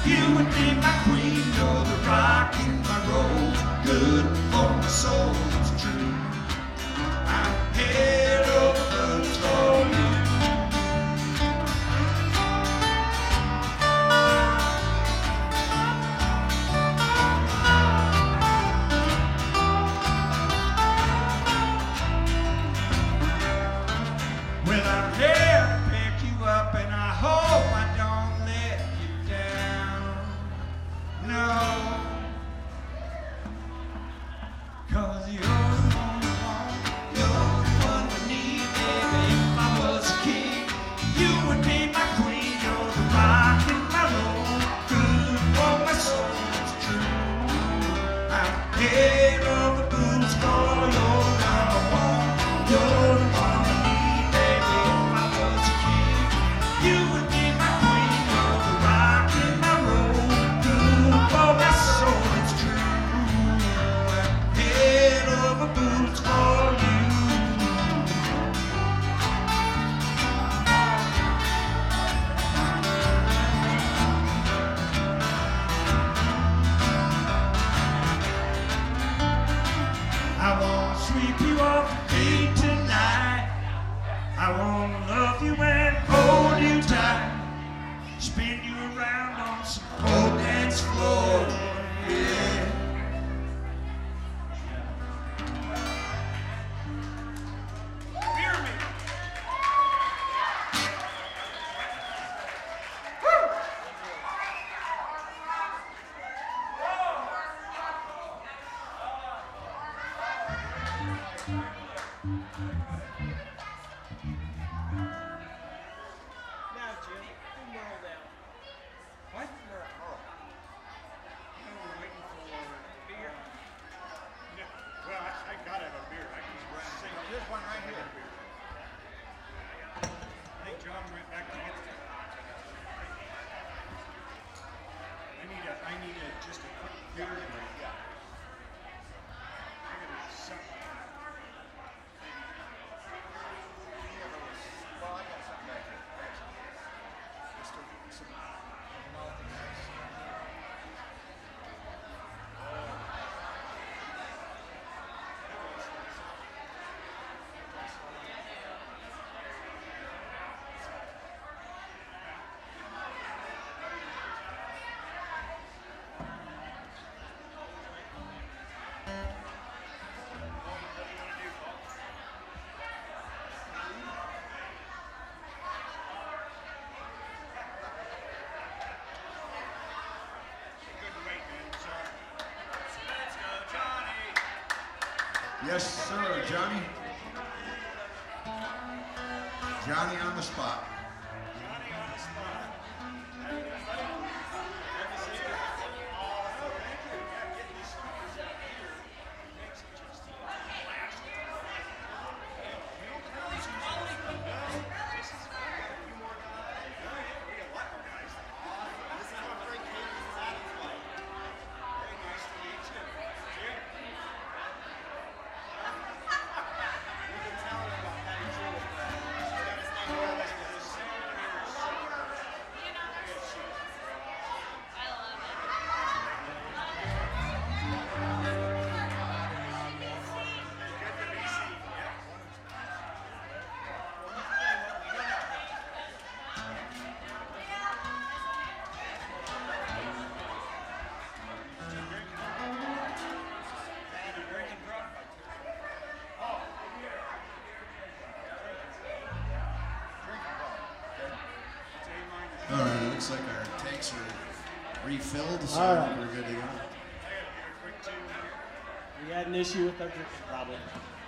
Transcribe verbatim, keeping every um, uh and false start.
You would be my queen, you're the rock in my road. Good for my soul, it's true. I'm head over heels for you. Well, I'm here to pick you up, and I hope I don't let you down. No, 'cause you're the one I want, you're the one we need, baby. If I was a king, you would be my queen. You're the rock in my road, good for my soul, it's true. I'm head over boots for you're the one I want, you're the one I need, baby. If I was a king, you would be my queen. You're the rock in my road, good for my soul, it's true. I'm head over boots for you. I wanna sweep you off your feet tonight. I wanna love you and hold you tight. Spin you around on some cold dance floor. Yeah. Hear me. Now, Jim, do Merle down. What? Merle. Oh. No, we're waiting for uh, beer. Yeah. Well, I, I gotta have a beer. I can sing. There's one right here. I think John went back to get it. I need a, I need a, just a quick beer break. Yeah. I gotta suck. Well, I got something back here. Just a, some nothing else. Yes, sir, Johnny. Johnny on the spot. All right, it looks like our tanks are refilled, so All right. we're good to go. We had an issue with our drinking problem.